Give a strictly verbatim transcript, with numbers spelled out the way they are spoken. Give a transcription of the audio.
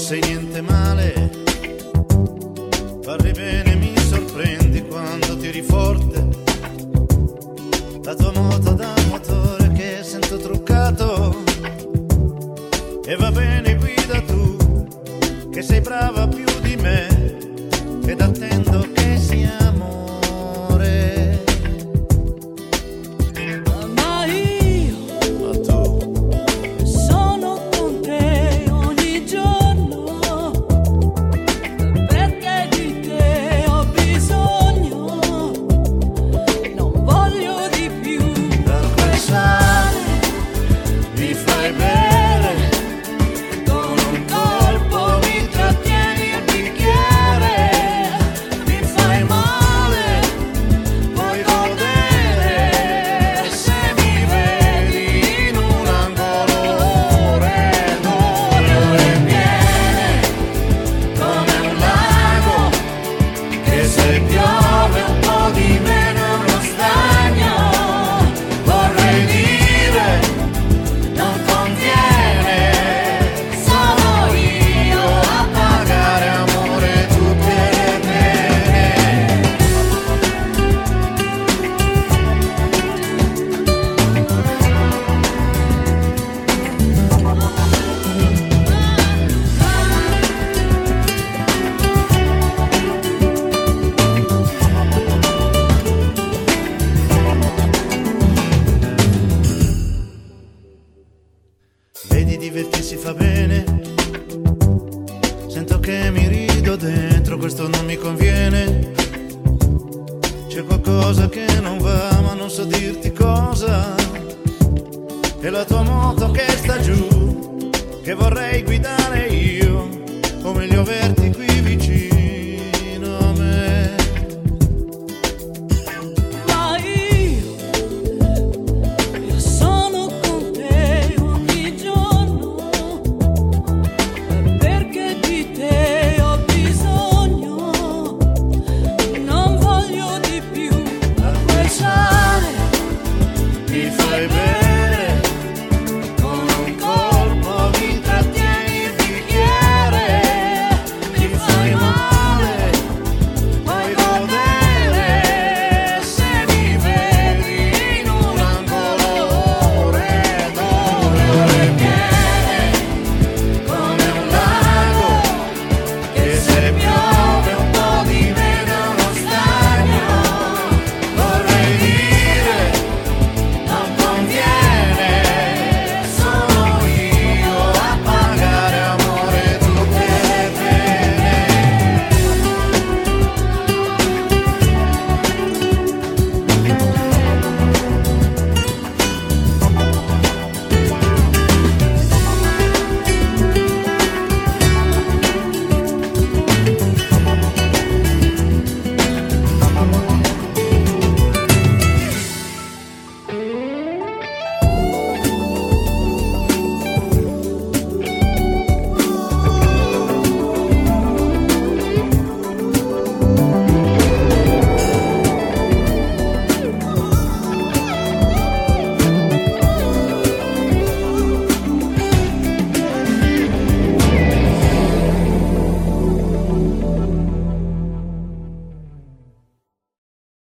sei niente male, parli bene, mi sorprendi quando tiri forte. La tua moto da motore che sento truccato. E va bene, guida tu, che sei brava più di me, ed attendo che sia amore. Ma io, Ma tu, sono con te ogni giorno, perché di te ho bisogno, non voglio di più. da quel sale mi fai bene. Vedi, divertirsi fa bene. Sento che mi rido dentro, questo non mi conviene. C'è qualcosa che non va, ma non so dirti cosa. È la tua moto che sta giù, che vorrei guidare io, o meglio averti qui